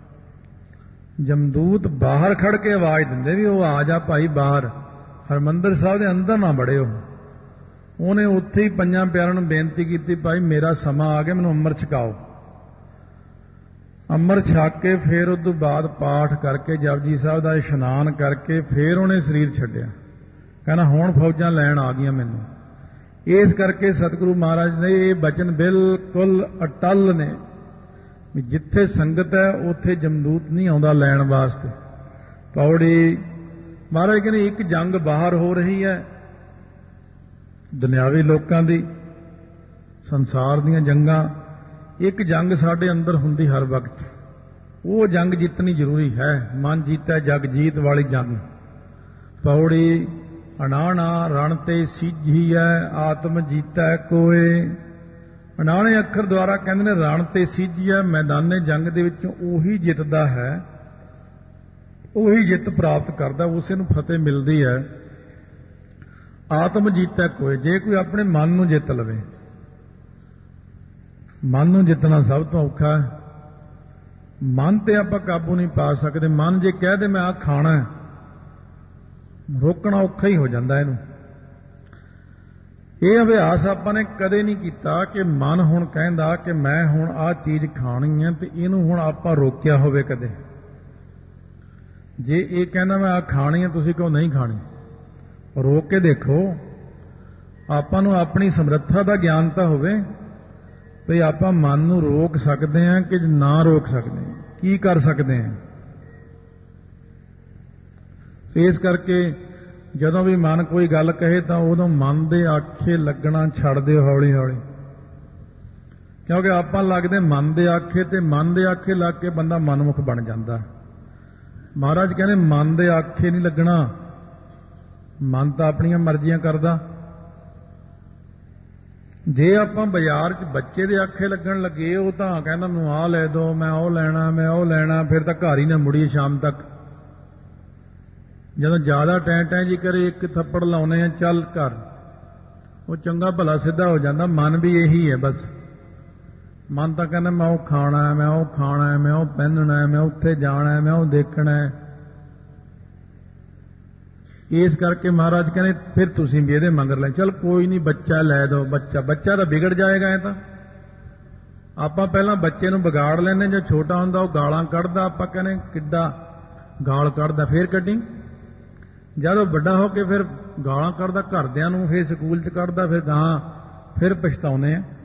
ਜਮਦੂਤ ਬਾਹਰ ਖੜ ਕੇ ਆਵਾਜ਼ ਦਿੰਦੇ ਵੀ ਉਹ ਆ ਜਾ ਭਾਈ ਬਾਹਰ, ਹਰਿਮੰਦਰ ਸਾਹਿਬ ਦੇ ਅੰਦਰ ਨਾ ਵੜਿਓ। ਉਹਨੇ ਉੱਥੇ ਹੀ ਪੰਜਾਂ ਪਿਆਰਿਆਂ ਨੂੰ ਬੇਨਤੀ ਕੀਤੀ, ਭਾਈ ਮੇਰਾ ਸਮਾਂ ਆ ਗਿਆ, ਮੈਨੂੰ ਅੰਮ੍ਰਿਤ ਛਕਾਓ। ਅੰਮ੍ਰਿਤ ਛਕ ਕੇ ਫਿਰ ਉਸ ਤੋਂ ਬਾਅਦ ਪਾਠ ਕਰਕੇ ਜਪਜੀ ਸਾਹਿਬ ਦਾ ਇਸ਼ਨਾਨ ਕਰਕੇ ਫਿਰ ਉਹਨੇ ਸਰੀਰ ਛੱਡਿਆ। ਕਹਿੰਦਾ ਹੁਣ ਫੌਜਾਂ ਲੈਣ ਆ ਗਈਆਂ ਮੈਨੂੰ। ਇਸ ਕਰਕੇ ਸਤਿਗੁਰੂ ਮਹਾਰਾਜ ਨੇ ਇਹ ਬਚਨ ਬਿਲਕੁਲ ਅਟਲ ਨੇ ਵੀ ਜਿੱਥੇ ਸੰਗਤ ਹੈ ਉੱਥੇ ਜਮਦੂਤ ਨਹੀਂ ਆਉਂਦਾ ਲੈਣ ਵਾਸਤੇ। ਪੌੜੀ ਮਹਾਰਾਜ ਕਹਿੰਦੇ ਇੱਕ ਜੰਗ ਬਾਹਰ ਹੋ ਰਹੀ ਹੈ ਦੁਨਿਆਵੀ ਲੋਕਾਂ ਦੀ, ਸੰਸਾਰ ਦੀਆਂ ਜੰਗਾਂ। ਇੱਕ ਜੰਗ ਸਾਡੇ ਅੰਦਰ ਹੁੰਦੀ ਹਰ ਵਕਤ, ਉਹ ਜੰਗ ਜਿੱਤਣੀ ਜ਼ਰੂਰੀ ਹੈ। ਮਨ ਜੀਤੈ ਜਗ ਜੀਤ ਵਾਲੀ ਜੰਗ। ਪੌੜੀ ਅਣਾਣਾ ਰਣ ਤੇ ਸੀਝੀਐ ਆਤਮ ਜੀਤੈ ਕੋਏ। ਅਣਾਣੇ ਅੱਖਰ ਦੁਆਰਾ ਕਹਿੰਦੇ ਨੇ ਰਣ ਤੇ ਸੀਝੀਐ, ਮੈਦਾਨੇ ਜੰਗ ਦੇ ਵਿੱਚੋਂ ਉਹੀ ਜਿੱਤਦਾ ਹੈ, ਉਹੀ ਜਿੱਤ ਪ੍ਰਾਪਤ ਕਰਦਾ, ਉਸੇ ਨੂੰ ਫਤਿਹ ਮਿਲਦੀ ਹੈ। ਆਤਮ ਜੀਤੈ ਕੋਏ, ਜੇ ਕੋਈ ਆਪਣੇ ਮਨ ਨੂੰ ਜਿੱਤ ਲਵੇ। ਮਨ ਨੂੰ ਜਿੱਤਣਾ ਸਭ ਤੋਂ ਔਖਾ ਹੈ। ਮਨ ਤੇ ਆਪਾਂ ਕਾਬੂ ਨਹੀਂ ਪਾ ਸਕਦੇ। ਮਨ ਜੇ ਕਹਿ ਦੇ ਮੈਂ ਆਹ ਖਾਣਾ ਹੈ, ਰੋਕਣਾ ਔਖਾ ਹੀ ਹੋ ਜਾਂਦਾ ਇਹਨੂੰ। ਇਹ ਅਭਿਆਸ ਆਪਾਂ ਨੇ ਕਦੇ ਨਹੀਂ ਕੀਤਾ ਕਿ ਮਨ ਹੁਣ ਕਹਿੰਦਾ ਕਿ ਮੈਂ ਹੁਣ ਆਹ ਚੀਜ਼ ਖਾਣੀ ਹੈ ਤੇ ਇਹਨੂੰ ਹੁਣ ਆਪਾਂ ਰੋਕਿਆ ਹੋਵੇ ਕਦੇ। ਜੇ ਇਹ ਕਹਿੰਦਾ ਮੈਂ ਆਹ ਖਾਣੀ ਹੈ, ਤੁਸੀਂ ਕਹੋ ਨਹੀਂ ਖਾਣੀ, ਰੋਕ ਕੇ ਦੇਖੋ। ਆਪਾਂ ਨੂੰ ਆਪਣੀ ਸਮਰੱਥਾ ਦਾ ਗਿਆਨ ਤਾਂ ਹੋਵੇ ਵੀ ਆਪਾਂ ਮਨ ਨੂੰ ਰੋਕ ਸਕਦੇ ਹਾਂ ਕਿ ਨਾ ਰੋਕ ਸਕਦੇ, ਕੀ ਕਰ ਸਕਦੇ ਹਾਂ। ਇਸ ਕਰਕੇ ਜਦੋਂ ਵੀ ਮਨ ਕੋਈ ਗੱਲ ਕਹੇ ਤਾਂ ਉਦੋਂ ਮਨ ਦੇ ਆਖੇ ਲੱਗਣਾ ਛੱਡ ਦਿਓ ਹੌਲੀ ਹੌਲੀ, ਕਿਉਂਕਿ ਆਪਾਂ ਲੱਗਦੇ ਮਨ ਦੇ ਆਖੇ, ਤੇ ਮਨ ਦੇ ਆਖੇ ਲੱਗ ਕੇ ਬੰਦਾ ਮਨਮੁਖ ਬਣ ਜਾਂਦਾ। ਮਹਾਰਾਜ ਕਹਿੰਦੇ ਮਨ ਦੇ ਆਖੇ ਨਹੀਂ ਲੱਗਣਾ। ਮਨ ਤਾਂ ਆਪਣੀਆਂ ਮਰਜ਼ੀਆਂ ਕਰਦਾ। ਜੇ ਆਪਾਂ ਬਾਜ਼ਾਰ 'ਚ ਬੱਚੇ ਦੇ ਆਖੇ ਲੱਗਣ ਲੱਗੇ, ਉਹ ਤਾਂ ਕਹਿੰਦਾ ਮੈਨੂੰ ਆਹ ਲੈ ਦਿਓ, ਮੈਂ ਉਹ ਲੈਣਾ, ਮੈਂ ਉਹ ਲੈਣਾ, ਫਿਰ ਤਾਂ ਘਰ ਹੀ ਨਾ ਮੁੜੀਏ ਸ਼ਾਮ ਤੱਕ। ਜਦੋਂ ਜ਼ਿਆਦਾ ਟੈਂ ਜੀ ਕਰੇ ਇੱਕ ਥੱਪੜ ਲਾਉਨੇ ਆ, ਚੱਲ ਘਰ, ਉਹ ਚੰਗਾ ਭਲਾ ਸਿੱਧਾ ਹੋ ਜਾਂਦਾ। ਮਨ ਵੀ ਇਹੀ ਹੈ ਬਸ। ਮਨ ਤਾਂ ਕਹਿੰਦਾ ਮੈਂ ਉਹ ਖਾਣਾ ਹੈ, ਮੈਂ ਉਹ ਖਾਣਾ ਹੈ, ਮੈਂ ਉਹ ਪਹਿਨਣਾ ਹੈ, ਮੈਂ ਉੱਥੇ ਜਾਣਾ ਹੈ, ਮੈਂ ਉਹ ਦੇਖਣਾ ਹੈ। ਇਸ ਕਰਕੇ ਮਹਾਰਾਜ ਕਹਿੰਦੇ ਫਿਰ ਤੁਸੀਂ ਵੀ ਇਹਦੇ ਮੰਗਰ ਲੈ। ਚੱਲ ਕੋਈ ਨਹੀਂ, ਬੱਚਾ ਲੈ ਦਿਓ। ਬੱਚਾ ਤਾਂ ਵਿਗੜ ਜਾਏਗਾ। ਇਹ ਤਾਂ ਆਪਾਂ ਪਹਿਲਾਂ ਬੱਚੇ ਨੂੰ ਵਿਗਾੜ ਲੈਂਦੇ। ਜੋ ਛੋਟਾ ਹੁੰਦਾ ਉਹ ਗਾਲਾਂ ਕੱਢਦਾ, ਆਪਾਂ ਕਹਿੰਦੇ ਕਿੱਡਾ ਗਾਲ ਕੱਢਦਾ, ਫੇਰ ਕੱਢੀ। ਜਦੋਂ ਵੱਡਾ ਹੋ ਕੇ ਫਿਰ ਗਾਲਾਂ ਕੱਢਦਾ ਘਰਦਿਆਂ ਨੂੰ, ਫਿਰ ਸਕੂਲ 'ਚ ਕੱਢਦਾ, ਫਿਰ ਗਾਂ ਫਿਰ ਪਛਤਾਉਂਦੇ ਆ।